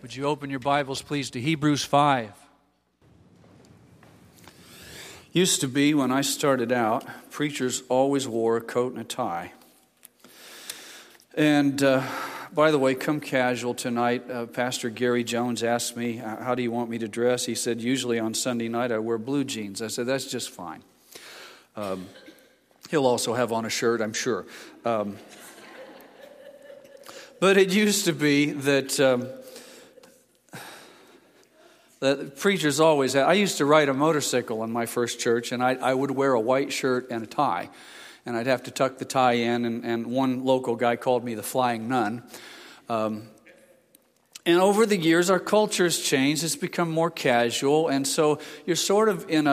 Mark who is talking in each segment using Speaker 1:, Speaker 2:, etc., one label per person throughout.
Speaker 1: Would you open your Bibles, please, to Hebrews 5? Used to be, when I started out, preachers always wore a coat and a tie. And by the way, come casual tonight. Pastor Gary Jones asked me, how do you want me to dress? He said, usually on Sunday night I wear blue jeans. I said, that's just fine. He'll also have on a shirt, I'm sure. But it used to be that preachers always had. I used to ride a motorcycle in my first church, and I would wear a white shirt and a tie. And I'd have to tuck the tie in, and one local guy called me the Flying Nun. And over the years, our culture has changed. It's become more casual, and so you're sort of in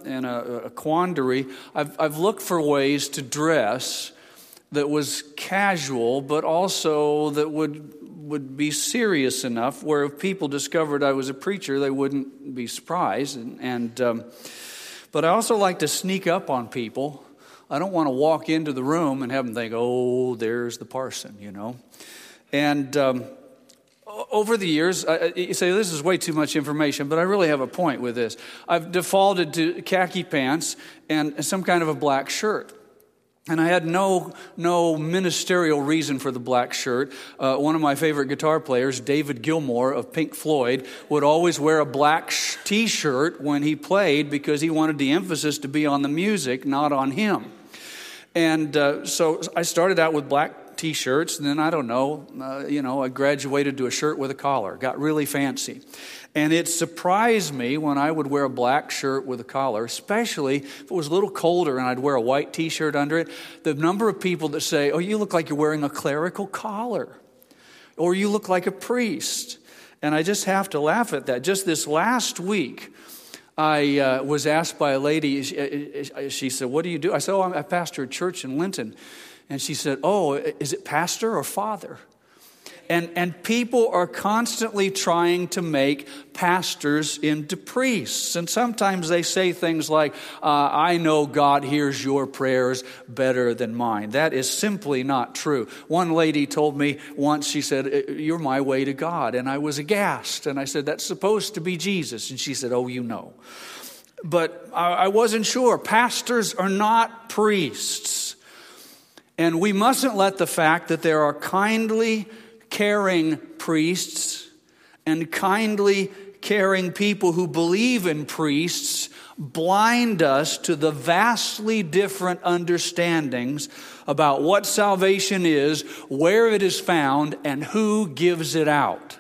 Speaker 1: a quandary. I've looked for ways to dress that was casual, but also that would be serious enough where if people discovered I was a preacher, they wouldn't be surprised. But I also like to sneak up on people. I don't want to walk into the room and have them think, oh, there's the parson, you know. And over the years, you say, this is way too much information, but I really have a point with this. I've defaulted to khaki pants and some kind of a black shirt. And I had no ministerial reason for the black shirt. One of my favorite guitar players, David Gilmour of Pink Floyd, would always wear a black T-shirt when he played because he wanted the emphasis to be on the music, not on him. And so I started out with black T-shirts, and then I graduated to a shirt with a collar, got really fancy. And it surprised me when I would wear a black shirt with a collar, especially if it was a little colder and I'd wear a white T-shirt under it, the number of people that say, oh, you look like you're wearing a clerical collar, or you look like a priest. And I just have to laugh at that. Just this last week, I was asked by a lady, she said, what do you do? I said, I pastor a church in Linton. And she said, oh, is it pastor or father? And people are constantly trying to make pastors into priests. And sometimes they say things like, I know God hears your prayers better than mine. That is simply not true. One lady told me once, she said, you're my way to God. And I was aghast. And I said, that's supposed to be Jesus. And she said, oh, you know. But I wasn't sure. Pastors are not priests. And we mustn't let the fact that there are kindly, caring priests and kindly, caring people who believe in priests blind us to the vastly different understandings about what salvation is, where it is found, and who gives it out.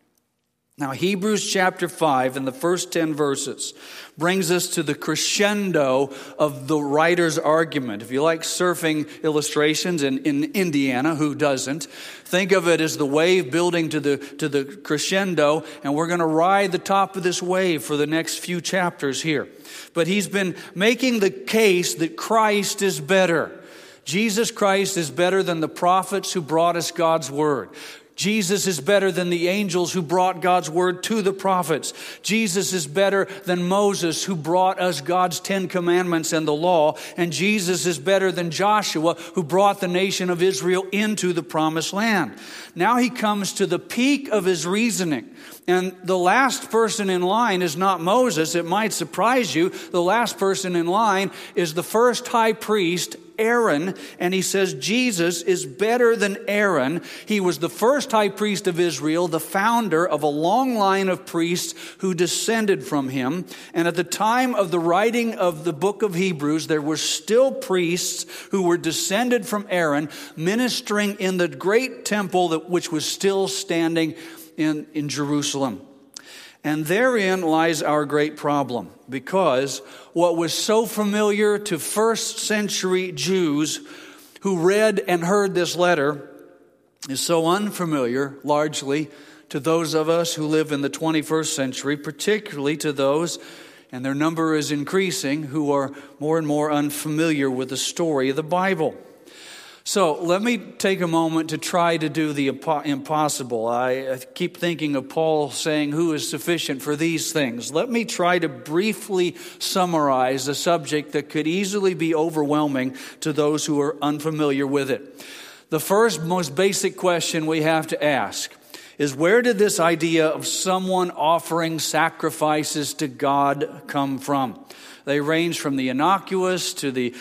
Speaker 1: Now, Hebrews chapter 5 in the first 10 verses brings us to the crescendo of the writer's argument. If you like surfing illustrations in Indiana, who doesn't? Think of it as the wave building to the crescendo, and we're going to ride the top of this wave for the next few chapters here. But he's been making the case that Christ is better. Jesus Christ is better than the prophets who brought us God's word. Jesus is better than the angels who brought God's word to the prophets. Jesus is better than Moses who brought us God's 10 commandments and the law. And Jesus is better than Joshua who brought the nation of Israel into the promised land. Now he comes to the peak of his reasoning. And the last person in line is not Moses. It might surprise you. The last person in line is the first high priest, Aaron, and he says Jesus is better than Aaron. He was the first high priest of Israel, the founder of a long line of priests who descended from him. And at the time of the writing of the book of Hebrews, there were still priests who were descended from Aaron, ministering in the great temple which was still standing in Jerusalem. And therein lies our great problem, because what was so familiar to first century Jews who read and heard this letter is so unfamiliar, largely, to those of us who live in the 21st century, particularly to those, and their number is increasing, who are more and more unfamiliar with the story of the Bible. So let me take a moment to try to do the impossible. I keep thinking of Paul saying, who is sufficient for these things? Let me try to briefly summarize a subject that could easily be overwhelming to those who are unfamiliar with it. The first, most basic question we have to ask is where did this idea of someone offering sacrifices to God come from? They range from the innocuous to the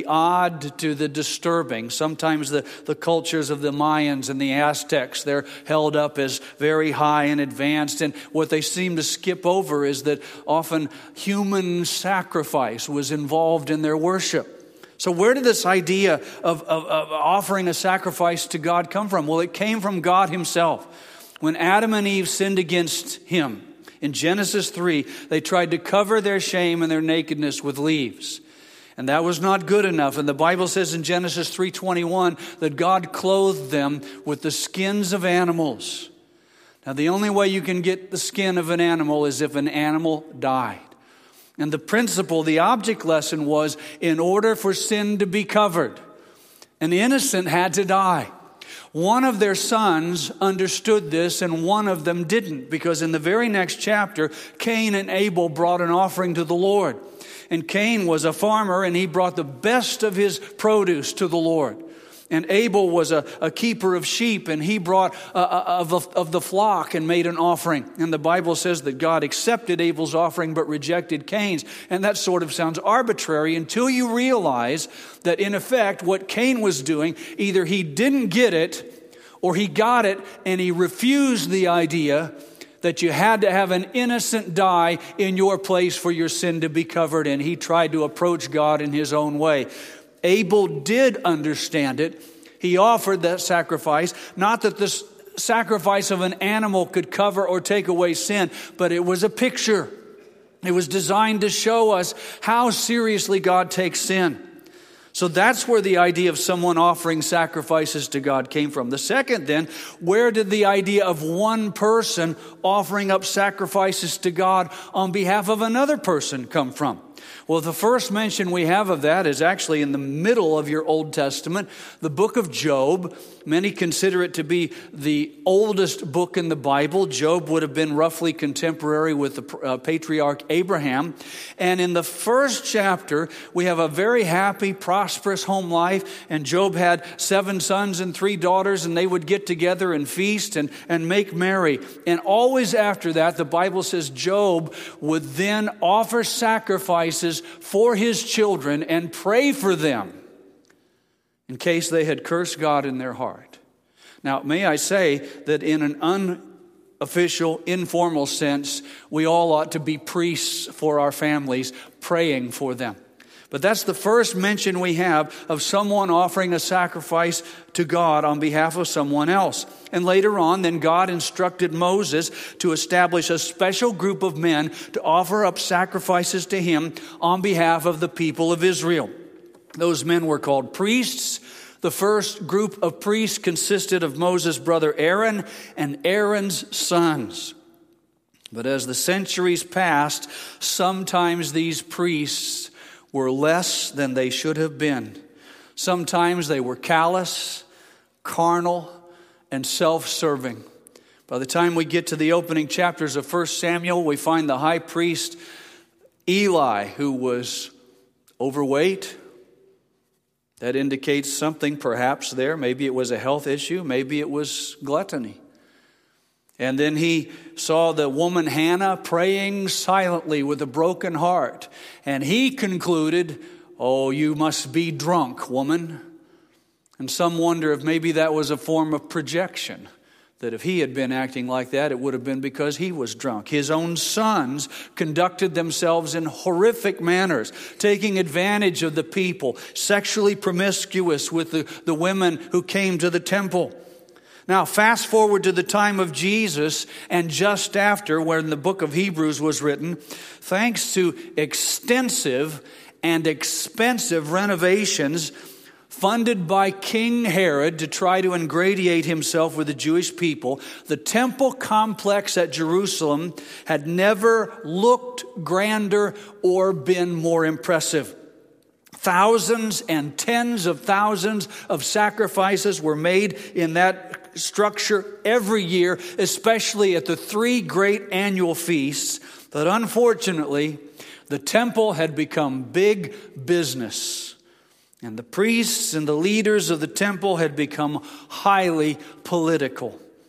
Speaker 1: odd to the disturbing. Sometimes the cultures of the Mayans and the Aztecs, they're held up as very high and advanced. And what they seem to skip over is that often human sacrifice was involved in their worship. So where did this idea of offering a sacrifice to God come from? Well, it came from God himself. When Adam and Eve sinned against him, in Genesis 3, they tried to cover their shame and their nakedness with leaves. And that was not good enough. And the Bible says in Genesis 3:21 that God clothed them with the skins of animals. Now, the only way you can get the skin of an animal is if an animal died. And the principle, the object lesson was, in order for sin to be covered, an innocent had to die. One of their sons understood this and one of them didn't, because in the very next chapter, Cain and Abel brought an offering to the Lord. And Cain was a farmer and he brought the best of his produce to the Lord. And Abel was a keeper of sheep and he brought of the flock and made an offering. And the Bible says that God accepted Abel's offering but rejected Cain's. And that sort of sounds arbitrary until you realize that in effect what Cain was doing, either he didn't get it or he got it and he refused the idea that you had to have an innocent die in your place for your sin to be covered. And he tried to approach God in his own way. Abel did understand it. He offered that sacrifice. Not that the sacrifice of an animal could cover or take away sin, but it was a picture. It was designed to show us how seriously God takes sin. So that's where the idea of someone offering sacrifices to God came from. The second then, where did the idea of one person offering up sacrifices to God on behalf of another person come from? Well, the first mention we have of that is actually in the middle of your Old Testament, the book of Job. Many consider it to be the oldest book in the Bible. Job would have been roughly contemporary with the patriarch Abraham. And in the first chapter, we have a very happy, prosperous home life. And Job had 7 sons and 3 daughters, and they would get together and feast and make merry. And always after that, the Bible says Job would then offer sacrifices for his children and pray for them in case they had cursed God in their heart. Now, may I say that in an unofficial, informal sense, we all ought to be priests for our families, praying for them. But that's the first mention we have of someone offering a sacrifice to God on behalf of someone else. And later on, then God instructed Moses to establish a special group of men to offer up sacrifices to him on behalf of the people of Israel. Those men were called priests. The first group of priests consisted of Moses' brother Aaron and Aaron's sons. But as the centuries passed, sometimes these priests were less than they should have been. Sometimes they were callous, carnal, and self-serving. By the time we get to the opening chapters of 1 Samuel, we find the high priest Eli, who was overweight. That indicates something perhaps there. Maybe it was a health issue. Maybe it was gluttony. And then he saw the woman Hannah praying silently with a broken heart. And he concluded, "Oh, you must be drunk, woman." And some wonder if maybe that was a form of projection. That if he had been acting like that, it would have been because he was drunk. His own sons conducted themselves in horrific manners, taking advantage of the people, sexually promiscuous with the women who came to the temple. Now, fast forward to the time of Jesus and just after, when the book of Hebrews was written, thanks to extensive and expensive renovations funded by King Herod to try to ingratiate himself with the Jewish people, the temple complex at Jerusalem had never looked grander or been more impressive. Thousands and tens of thousands of sacrifices were made in that structure every year, especially at the 3 great annual feasts. But unfortunately, the temple had become big business. And the priests and the leaders of the temple had become highly political.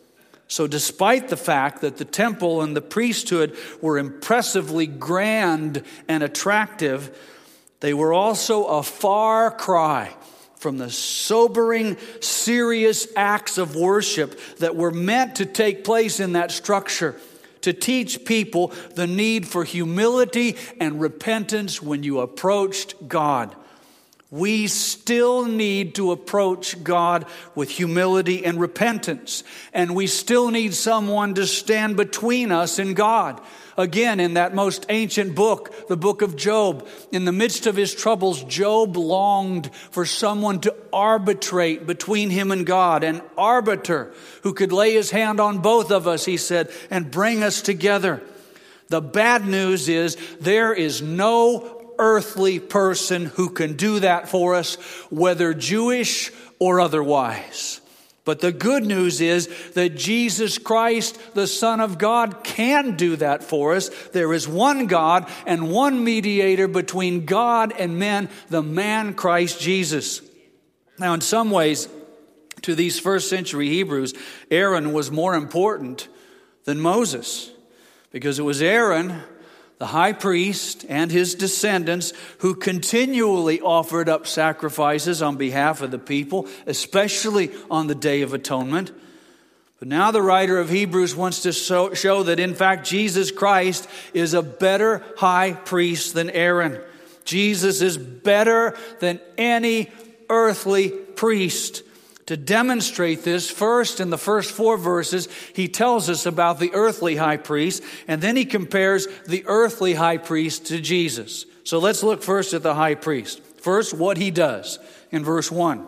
Speaker 1: So despite the fact that the temple and the priesthood were impressively grand and attractive, they were also a far cry from the sobering, serious acts of worship that were meant to take place in that structure, to teach people the need for humility and repentance when you approached God. We still need to approach God with humility and repentance. And we still need someone to stand between us and God. Again, in that most ancient book, the book of Job, in the midst of his troubles, Job longed for someone to arbitrate between him and God, an arbiter who could lay his hand on both of us, he said, and bring us together. The bad news is there is no earthly person who can do that for us, whether Jewish or otherwise. But the good news is that Jesus Christ, the Son of God, can do that for us. There is one God and one mediator between God and men, the man Christ Jesus. Now, in some ways, to these first century Hebrews, Aaron was more important than Moses, because it was Aaron, the high priest, and his descendants who continually offered up sacrifices on behalf of the people, especially on the Day of Atonement. But now the writer of Hebrews wants to show that in fact Jesus Christ is a better high priest than Aaron. Jesus is better than any earthly priest. To demonstrate this, first in the first 4 verses, he tells us about the earthly high priest, and then he compares the earthly high priest to Jesus. So let's look first at the high priest. First, what he does in verse 1.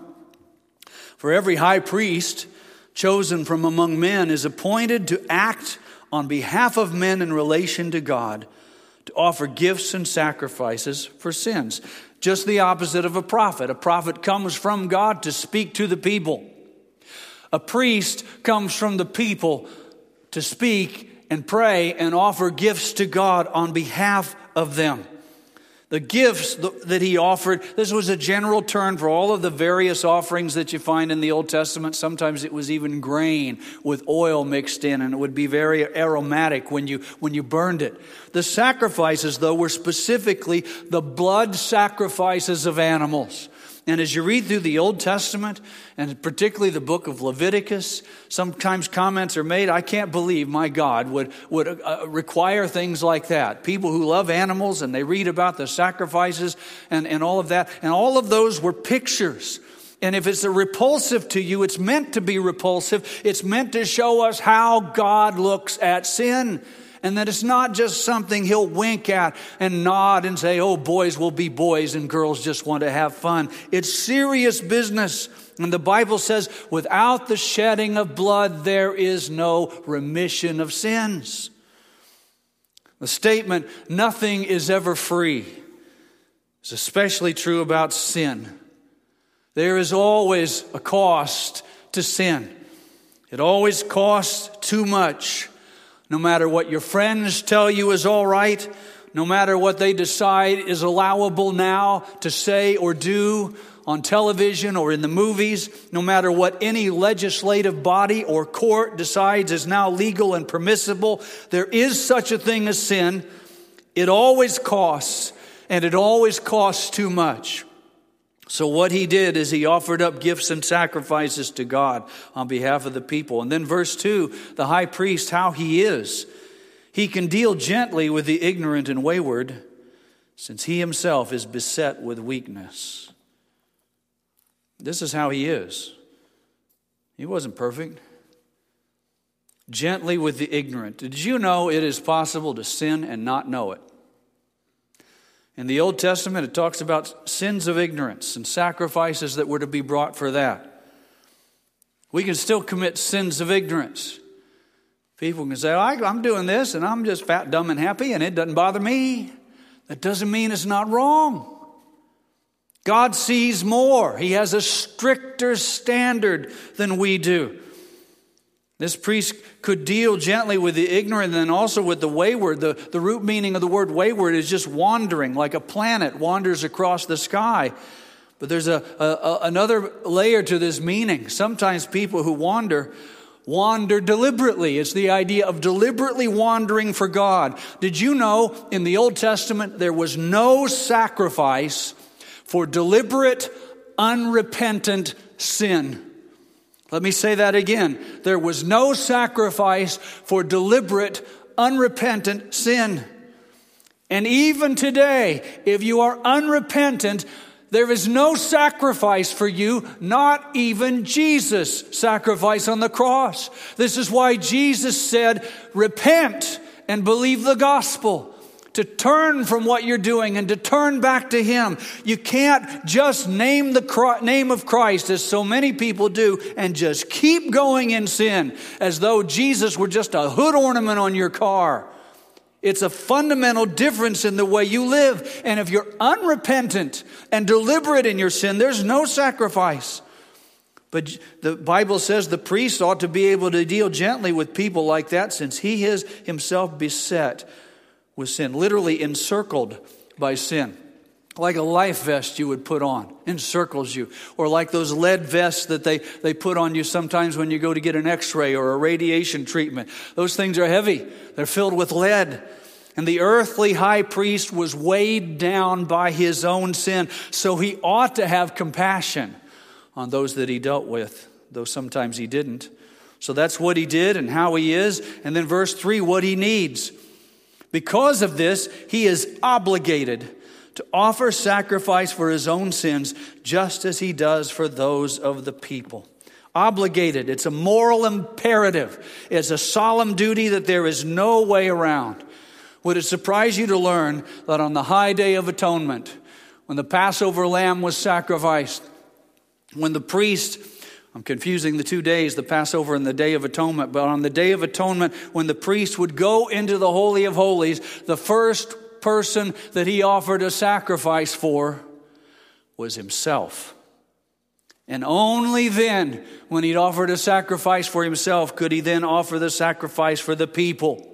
Speaker 1: For every high priest chosen from among men is appointed to act on behalf of men in relation to God, to offer gifts and sacrifices for sins. Just the opposite of a prophet. A prophet comes from God to speak to the people. A priest comes from the people to speak and pray and offer gifts to God on behalf of them. The gifts that he offered, this was a general term for all of the various offerings that you find in the Old Testament. Sometimes it was even grain with oil mixed in, and it would be very aromatic when you burned it. The sacrifices, though, were specifically the blood sacrifices of animals. And as you read through the Old Testament, and particularly the book of Leviticus, sometimes comments are made, I can't believe my God would require things like that. People who love animals and they read about the sacrifices and all of that. And all of those were pictures. And if it's repulsive to you, it's meant to be repulsive. It's meant to show us how God looks at sin. And that it's not just something he'll wink at and nod and say, oh, boys will be boys and girls just want to have fun. It's serious business. And the Bible says, without the shedding of blood, there is no remission of sins. The statement, nothing is ever free, is especially true about sin. There is always a cost to sin. It always costs too much. No matter what your friends tell you is all right, no matter what they decide is allowable now to say or do on television or in the movies, no matter what any legislative body or court decides is now legal and permissible, there is such a thing as sin. It always costs, and it always costs too much. So what he did is he offered up gifts and sacrifices to God on behalf of the people. And then verse 2, the high priest, how he is. He can deal gently with the ignorant and wayward, since he himself is beset with weakness. This is how he is. He wasn't perfect. Gently with the ignorant. Did you know it is possible to sin and not know it? In the Old Testament, it talks about sins of ignorance and sacrifices that were to be brought for that. We can still commit sins of ignorance. People can say, I'm doing this and I'm just fat, dumb, and happy and it doesn't bother me. That doesn't mean it's not wrong. God sees more. He has a stricter standard than we do. This priest could deal gently with the ignorant and then also with the wayward. The root meaning of the word wayward is just wandering, like a planet wanders across the sky. But there's another layer to this meaning. Sometimes people who wander wander deliberately. It's the idea of deliberately wandering for God. Did you know in the Old Testament there was no sacrifice for deliberate, unrepentant sin? Let me say that again. There was no sacrifice for deliberate, unrepentant sin. And even today, if you are unrepentant, there is no sacrifice for you, not even Jesus' sacrifice on the cross. This is why Jesus said, repent and believe the gospel. To turn from what you're doing and to turn back to Him. You can't just name the name of Christ, as so many people do, and just keep going in sin as though Jesus were just a hood ornament on your car. It's a fundamental difference in the way you live. And if you're unrepentant and deliberate in your sin, there's no sacrifice. But the Bible says the priest ought to be able to deal gently with people like that, since he is himself beset with sin, literally encircled by sin. Like a life vest you would put on, encircles you. Or like those lead vests that they put on you sometimes when you go to get an x-ray or a radiation treatment. Those things are heavy. They're filled with lead. And the earthly high priest was weighed down by his own sin. So he ought to have compassion on those that he dealt with, though sometimes he didn't. So that's what he did and how he is. And then verse 3, what he needs. Because of this, he is obligated to offer sacrifice for his own sins, just as he does for those of the people. Obligated. It's a moral imperative. It's a solemn duty that there is no way around. Would it surprise you to learn that on the high day of atonement, when the Passover lamb was sacrificed, when the priest, I'm confusing the 2 days, the Passover and the Day of Atonement. But on the Day of Atonement, when the priest would go into the Holy of Holies, the first person that he offered a sacrifice for was himself. And only then, when he'd offered a sacrifice for himself, could he then offer the sacrifice for the people.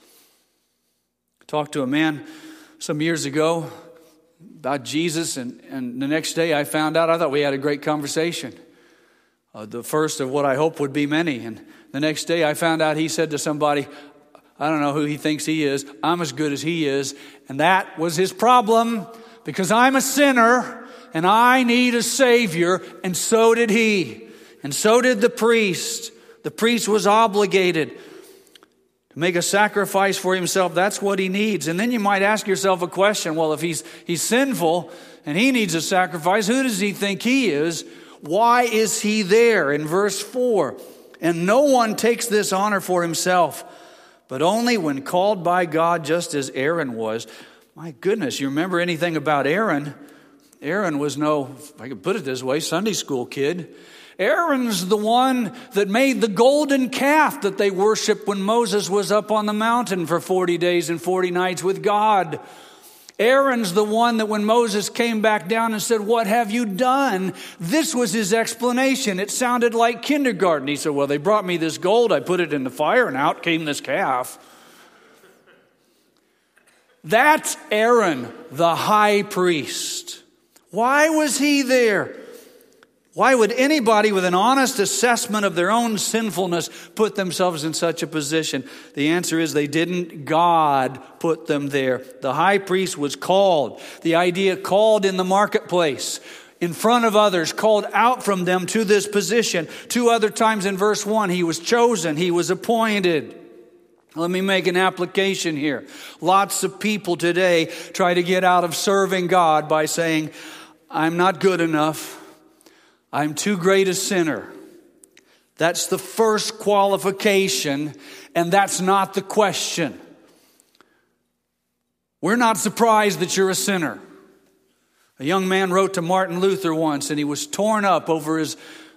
Speaker 1: I talked to a man some years ago about Jesus, and the next day I found out, I thought we had a great conversation. The first of what I hope would be many. And the next day I found out he said to somebody, I don't know who he thinks he is, I'm as good as he is. And that was his problem, because I'm a sinner and I need a Savior. And so did he. And so did the priest. The priest was obligated to make a sacrifice for himself. That's what he needs. And then you might ask yourself a question. Well, if he's sinful and he needs a sacrifice, who does he think he is? Why is he there? In verse 4, and no one takes this honor for himself, but only when called by God, just as Aaron was. My goodness, you remember anything about Aaron? Aaron was no, if I could put it this way, Sunday school kid. Aaron's the one that made the golden calf that they worshiped when Moses was up on the mountain for 40 days and 40 nights with God. Aaron's the one that when Moses came back down and said, what have you done? This was his explanation. It sounded like kindergarten. He said, well, they brought me this gold. I put it in the fire and out came this calf. That's Aaron, the high priest. Why was he there? Why would anybody with an honest assessment of their own sinfulness put themselves in such a position? The answer is they didn't. God put them there. The high priest was called. The idea called in the marketplace, in front of others, called out from them to this position. 2 other times in verse 1, he was chosen, he was appointed. Let me make an application here. Lots of people today try to get out of serving God by saying, I'm not good enough. I'm too great a sinner. That's the first qualification, and that's not the question. We're not surprised that you're a sinner. A young man wrote to Martin Luther once, and he was torn up over his,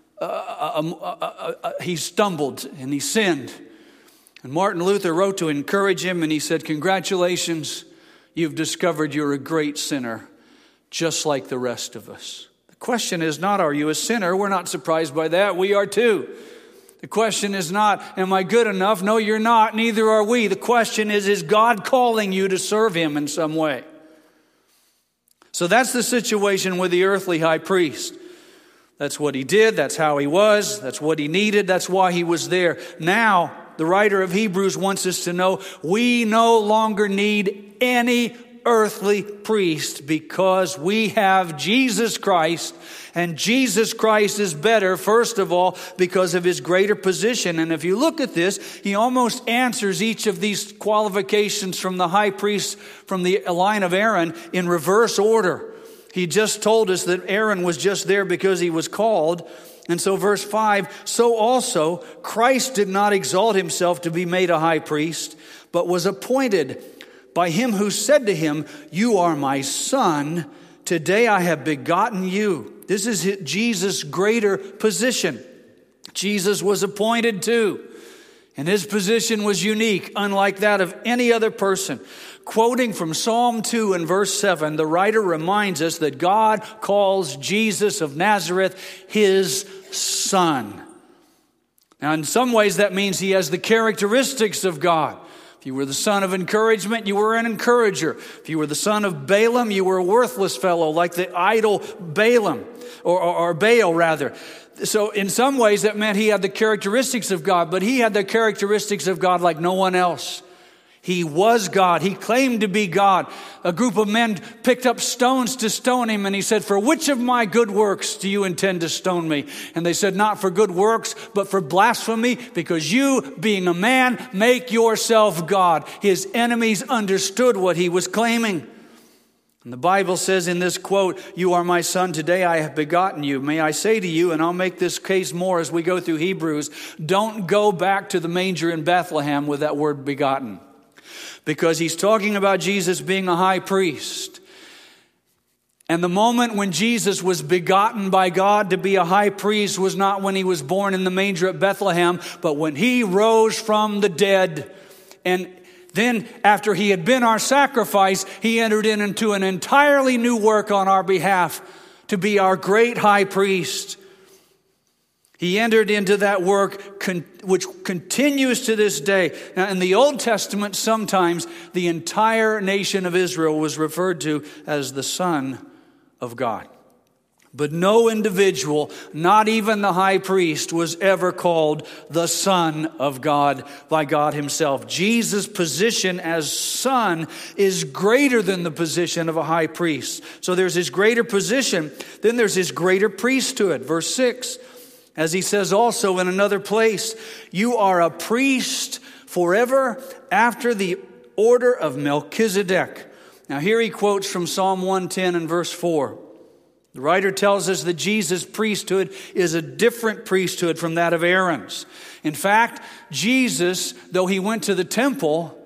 Speaker 1: he stumbled and he sinned. And Martin Luther wrote to encourage him, and he said, congratulations, you've discovered you're a great sinner, just like the rest of us. The question is not, are you a sinner? We're not surprised by that. We are too. The question is not, am I good enough? No, you're not. Neither are we. The question is God calling you to serve Him in some way? So that's the situation with the earthly high priest. That's what he did. That's how he was. That's what he needed. That's why he was there. Now, the writer of Hebrews wants us to know we no longer need any earthly priest because we have Jesus Christ. And Jesus Christ is better, first of all, because of his greater position. And if you look at this, he almost answers each of these qualifications from the high priest, from the line of Aaron, in reverse order. He just told us that Aaron was just there because he was called. And so verse 5, so also Christ did not exalt himself to be made a high priest, but was appointed by him who said to him, you are my son, today I have begotten you. This is Jesus' greater position. Jesus was appointed too, and his position was unique, unlike that of any other person. Quoting from Psalm 2 and verse 7, the writer reminds us that God calls Jesus of Nazareth his son. Now, in some ways, that means he has the characteristics of God. If you were the son of encouragement, you were an encourager. If you were the son of Balaam, you were a worthless fellow, like the idol Balaam, or Baal, rather. So in some ways, that meant he had the characteristics of God, but he had the characteristics of God like no one else. He was God. He claimed to be God. A group of men picked up stones to stone him, and he said, for which of my good works do you intend to stone me? And they said, not for good works, but for blasphemy, because you, being a man, make yourself God. His enemies understood what he was claiming. And the Bible says in this quote, you are my son, today I have begotten you. May I say to you, and I'll make this case more as we go through Hebrews, don't go back to the manger in Bethlehem with that word begotten. Because he's talking about Jesus being a high priest. And the moment when Jesus was begotten by God to be a high priest was not when he was born in the manger at Bethlehem, but when he rose from the dead. And then after he had been our sacrifice, he entered into an entirely new work on our behalf to be our great high priest. He entered into that work which continues to this day. Now, in the Old Testament, sometimes the entire nation of Israel was referred to as the Son of God. But no individual, not even the high priest, was ever called the Son of God by God himself. Jesus' position as Son is greater than the position of a high priest. So there's his greater position, then there's his greater priesthood. Verse 6. As he says also in another place, you are a priest forever after the order of Melchizedek. Now here he quotes from Psalm 110 and verse 4. The writer tells us that Jesus' priesthood is a different priesthood from that of Aaron's. In fact, Jesus, though he went to the temple,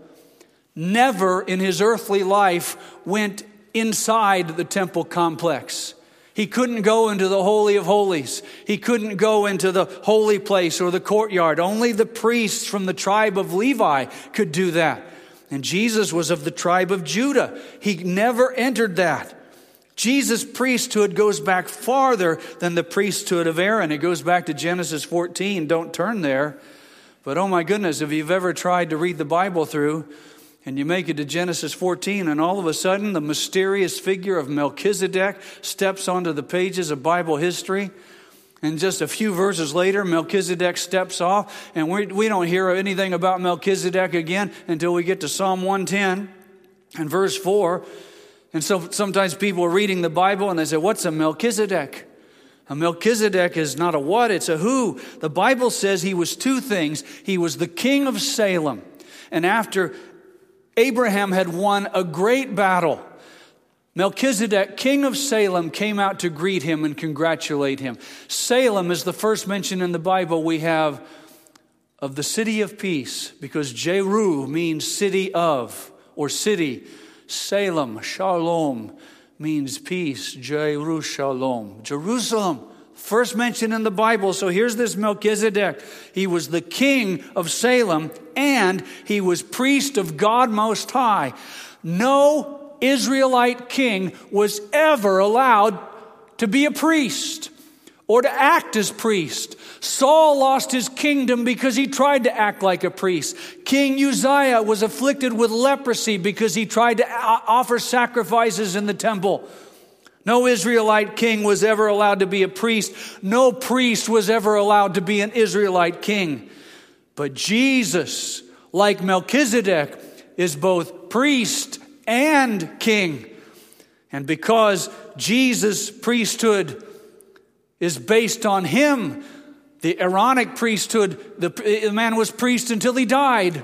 Speaker 1: never in his earthly life went inside the temple complex. He couldn't go into the Holy of Holies. He couldn't go into the holy place or the courtyard. Only the priests from the tribe of Levi could do that. And Jesus was of the tribe of Judah. He never entered that. Jesus' priesthood goes back farther than the priesthood of Aaron. It goes back to Genesis 14. Don't turn there. But oh my goodness, if you've ever tried to read the Bible through, and you make it to Genesis 14, and all of a sudden the mysterious figure of Melchizedek steps onto the pages of Bible history. And just a few verses later, Melchizedek steps off, and we don't hear anything about Melchizedek again until we get to Psalm 110 and verse 4. And so sometimes people are reading the Bible and they say, what's a Melchizedek? A Melchizedek is not a what, it's a who. The Bible says he was two things. He was the king of Salem. And after Abraham had won a great battle, Melchizedek, king of Salem, came out to greet him and congratulate him. Salem is the first mention in the Bible we have of the city of peace, because Jeru means city of, or city. Salem, shalom, means peace. Jerusalem, Jerusalem. First mention in the Bible. So here's this Melchizedek. He was the king of Salem, and he was priest of God Most High. No Israelite king was ever allowed to be a priest or to act as priest. Saul lost his kingdom because he tried to act like a priest. King Uzziah was afflicted with leprosy because he tried to offer sacrifices in the temple. No Israelite king was ever allowed to be a priest. No priest was ever allowed to be an Israelite king. But Jesus, like Melchizedek, is both priest and king. And because Jesus' priesthood is based on him, the Aaronic priesthood, the man was priest until he died.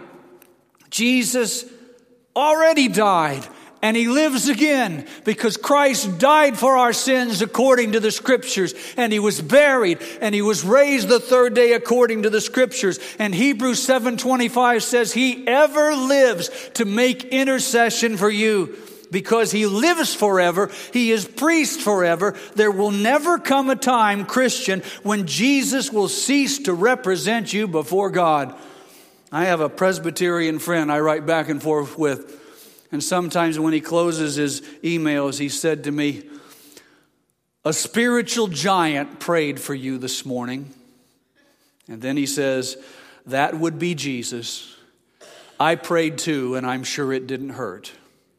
Speaker 1: Jesus already died. And he lives again because Christ died for our sins according to the Scriptures. And he was buried and he was raised the third day according to the Scriptures. And Hebrews 7:25 says he ever lives to make intercession for you. Because he lives forever, he is priest forever. There will never come a time, Christian, when Jesus will cease to represent you before God. I have a Presbyterian friend I write back and forth with. And sometimes when he closes his emails, he said to me, "A spiritual giant prayed for you this morning." And then he says, "That would be Jesus. I prayed too, and I'm sure it didn't hurt."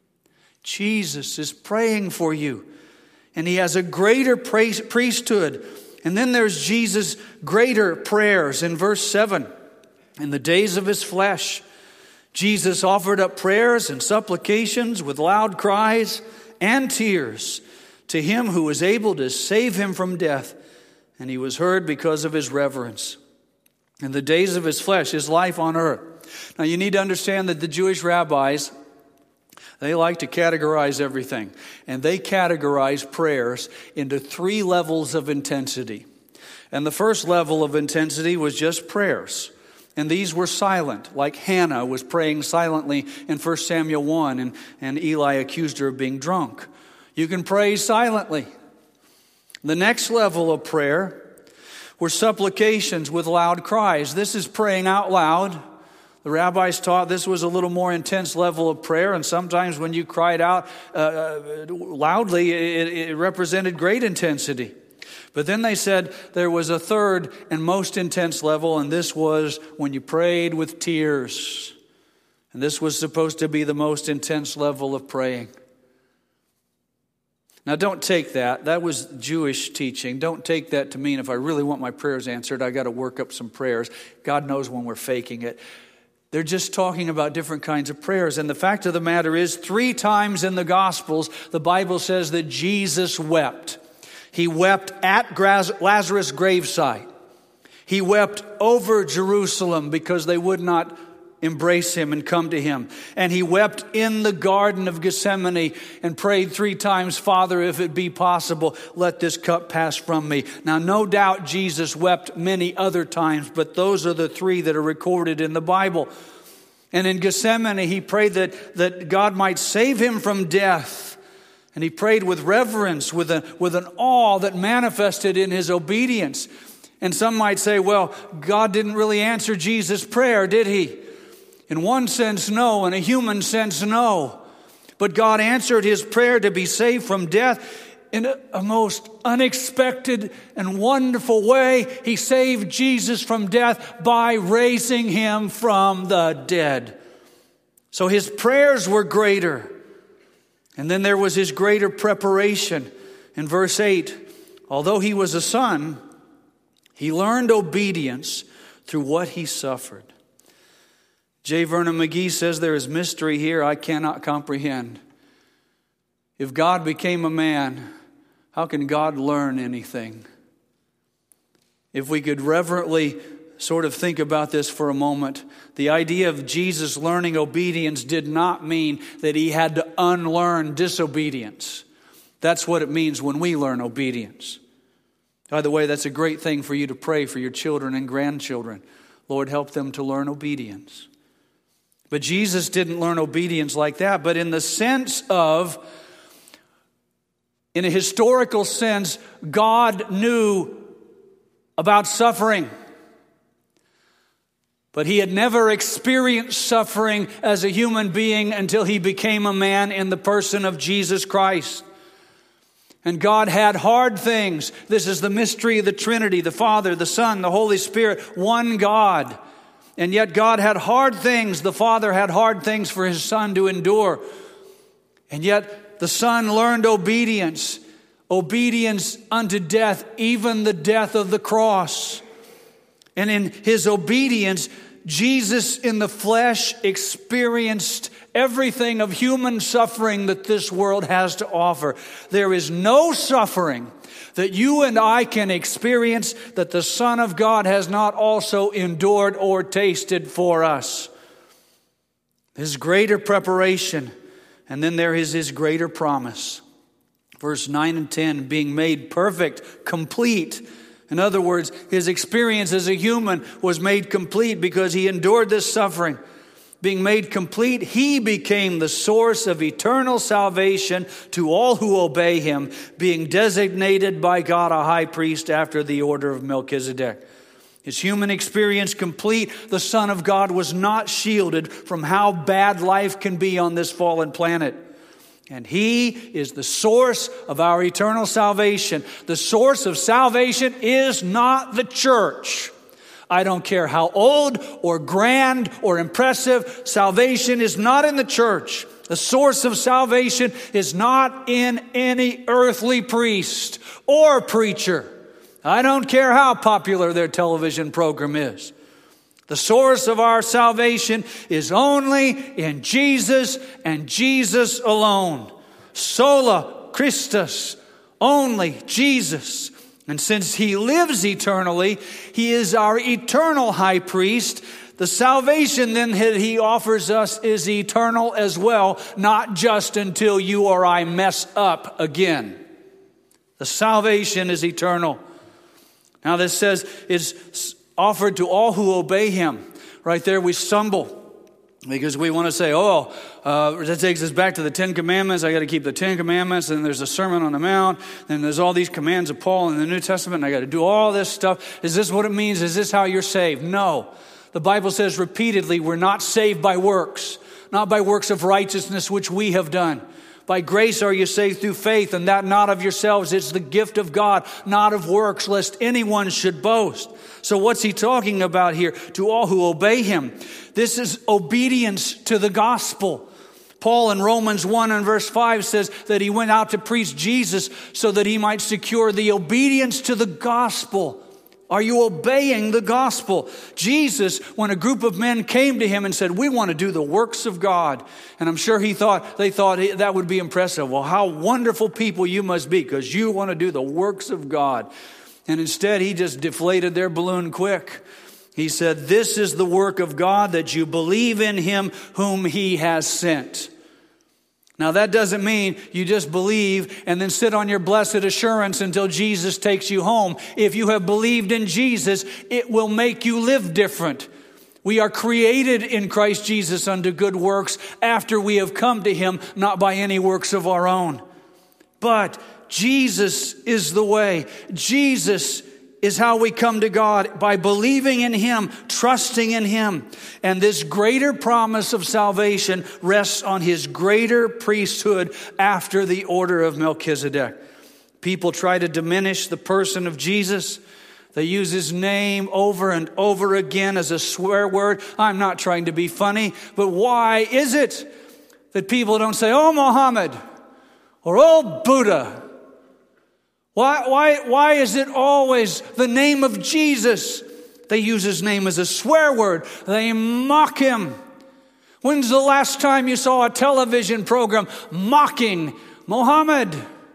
Speaker 1: Jesus is praying for you. And he has a greater priesthood. And then there's Jesus' greater prayers in verse 7. In the days of his flesh, Jesus offered up prayers and supplications with loud cries and tears to him who was able to save him from death. And he was heard because of his reverence. In the days of his flesh, his life on earth. Now you need to understand that the Jewish rabbis, they like to categorize everything. And they categorize prayers into 3 levels of intensity. And the first level of intensity was just prayers. And these were silent, like Hannah was praying silently in 1 Samuel 1, and Eli accused her of being drunk. You can pray silently. The next level of prayer were supplications with loud cries. This is praying out loud. The rabbis taught this was a little more intense level of prayer, and sometimes when you cried out loudly, it represented great intensity. But then they said there was a third and most intense level, and this was when you prayed with tears. And this was supposed to be the most intense level of praying. Now don't take that. That was Jewish teaching. Don't take that to mean if I really want my prayers answered, I got to work up some prayers. God knows when we're faking it. They're just talking about different kinds of prayers. And the fact of the matter is, 3 times in the Gospels, the Bible says that Jesus wept. He wept at Lazarus' gravesite. He wept over Jerusalem because they would not embrace him and come to him. And he wept in the Garden of Gethsemane and prayed 3 times, "Father, if it be possible, let this cup pass from me." Now, no doubt Jesus wept many other times, but those are the 3 that are recorded in the Bible. And in Gethsemane, he prayed that God might save him from death. And he prayed with reverence, with an awe that manifested in his obedience. And some might say, well, God didn't really answer Jesus' prayer, did he? In one sense, no. In a human sense, no. But God answered his prayer to be saved from death in a most unexpected and wonderful way. He saved Jesus from death by raising him from the dead. So his prayers were greater. And then there was his greater preparation. In verse 8, although he was a son, he learned obedience through what he suffered. J. Vernon McGee says there is mystery here I cannot comprehend. If God became a man, how can God learn anything? If we could reverently sort of think about this for a moment, the idea of Jesus learning obedience did not mean that he had to unlearn disobedience. That's what it means when we learn obedience. By the way, that's a great thing for you to pray for your children and grandchildren. Lord, help them to learn obedience. But Jesus didn't learn obedience like that, but in the sense of, in a historical sense, God knew about suffering. But he had never experienced suffering as a human being until he became a man in the person of Jesus Christ. And God had hard things. This is the mystery of the Trinity, the Father, the Son, the Holy Spirit, one God. And yet God had hard things. The Father had hard things for his Son to endure. And yet the Son learned obedience obedience unto death, even the death of the cross. And in his obedience, Jesus in the flesh experienced everything of human suffering that this world has to offer. There is no suffering that you and I can experience that the Son of God has not also endured or tasted for us. His greater preparation, and then there is his greater promise. Verse 9 and 10, being made perfect, complete. In other words, his experience as a human was made complete because he endured this suffering. Being made complete, he became the source of eternal salvation to all who obey him, being designated by God a high priest after the order of Melchizedek. His human experience complete, the Son of God was not shielded from how bad life can be on this fallen planet. And he is the source of our eternal salvation. The source of salvation is not the church. I don't care how old or grand or impressive, salvation is not in the church. The source of salvation is not in any earthly priest or preacher. I don't care how popular their television program is. The source of our salvation is only in Jesus and Jesus alone. Sola Christus, only Jesus. And since he lives eternally, he is our eternal high priest. The salvation then that he offers us is eternal as well, not just until you or I mess up again. The salvation is eternal. Now this says it's offered to all who obey him. Right there we stumble because we want to say, that takes us back to the Ten Commandments. I got to keep the Ten Commandments. And there's a Sermon on the Mount. And there's all these commands of Paul in the New Testament. And I got to do all this stuff. Is this what it means? Is this how you're saved? No. The Bible says repeatedly, we're not saved by works, not by works of righteousness which we have done. By grace are you saved through faith, and that not of yourselves. It's the gift of God, not of works, lest anyone should boast. So what's he talking about here? To all who obey him. This is obedience to the gospel. Paul in Romans 1 and verse 5 says that he went out to preach Jesus so that he might secure the obedience to the gospel. Are you obeying the gospel? Jesus, when a group of men came to him and said, we want to do the works of God. And I'm sure they thought that would be impressive. Well, how wonderful people you must be because you want to do the works of God. And instead, he just deflated their balloon quick. He said, this is the work of God, that you believe in him whom he has sent. Now that doesn't mean you just believe and then sit on your blessed assurance until Jesus takes you home. If you have believed in Jesus, it will make you live different. We are created in Christ Jesus unto good works after we have come to him, not by any works of our own. But Jesus is the way. Jesus is how we come to God, by believing in him, trusting in him. And this greater promise of salvation rests on his greater priesthood after the order of Melchizedek. People try to diminish the person of Jesus. They use his name over and over again as a swear word. I'm not trying to be funny, but why is it that people don't say, oh, Muhammad, or oh, Buddha? Why is it always the name of Jesus? They use his name as a swear word. They mock him. When's the last time you saw a television program mocking Muhammad?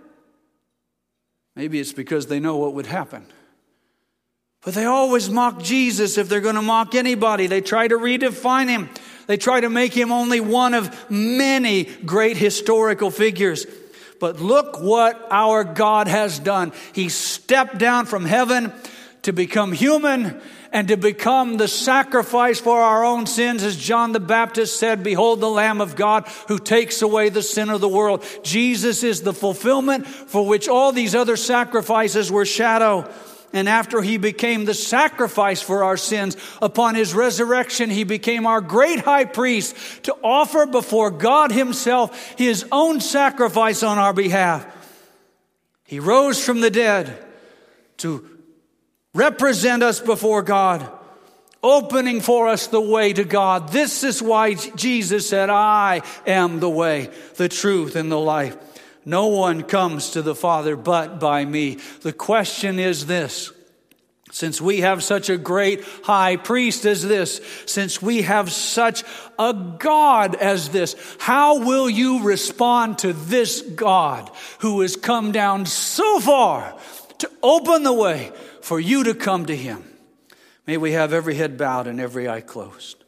Speaker 1: Maybe it's because they know what would happen. But they always mock Jesus if they're going to mock anybody. They try to redefine him. They try to make him only one of many great historical figures. But look what our God has done. He stepped down from heaven to become human and to become the sacrifice for our own sins. As John the Baptist said, behold the Lamb of God who takes away the sin of the world. Jesus is the fulfillment for which all these other sacrifices were shadow. And after he became the sacrifice for our sins, upon his resurrection, he became our great high priest to offer before God himself his own sacrifice on our behalf. He rose from the dead to represent us before God, opening for us the way to God. This is why Jesus said, I am the way, the truth, and the life. No one comes to the Father but by me. The question is this. Since we have such a great high priest as this, since we have such a God as this, how will you respond to this God who has come down so far to open the way for you to come to him? May we have every head bowed and every eye closed.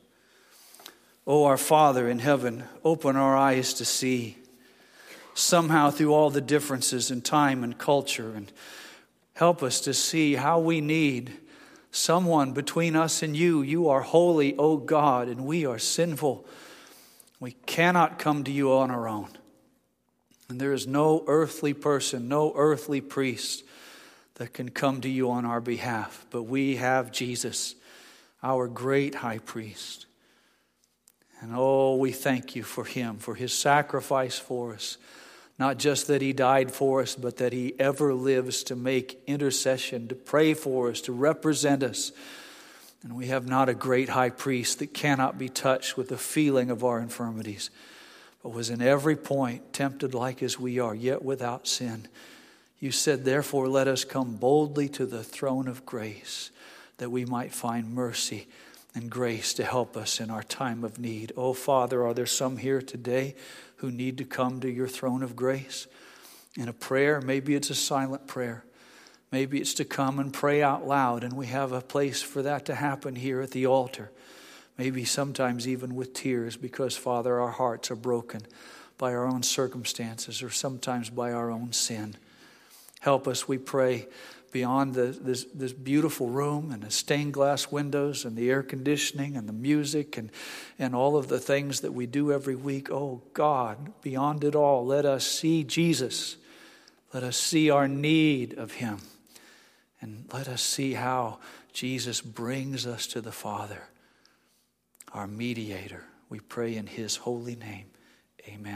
Speaker 1: Oh, our Father in heaven, open our eyes to see somehow through all the differences in time and culture, and help us to see how we need someone between us and you. You are holy, O God, and we are sinful. We cannot come to you on our own. And there is no earthly person, no earthly priest that can come to you on our behalf. But we have Jesus, our great high priest. And oh, we thank you for him, for his sacrifice for us. Not just that he died for us, but that he ever lives to make intercession, to pray for us, to represent us. And we have not a great high priest that cannot be touched with the feeling of our infirmities, but was in every point tempted like as we are, yet without sin. You said, therefore, let us come boldly to the throne of grace, that we might find mercy and grace to help us in our time of need. Oh, Father, are there some here today who need to come to your throne of grace in a prayer? Maybe it's a silent prayer. Maybe it's to come and pray out loud, and we have a place for that to happen here at the altar. Maybe sometimes even with tears, because, Father, our hearts are broken by our own circumstances or sometimes by our own sin. Help us, we pray, beyond this beautiful room and the stained glass windows and the air conditioning and the music and all of the things that we do every week. Oh God, beyond it all, let us see Jesus. Let us see our need of him. And let us see how Jesus brings us to the Father, our mediator. We pray in his holy name. Amen.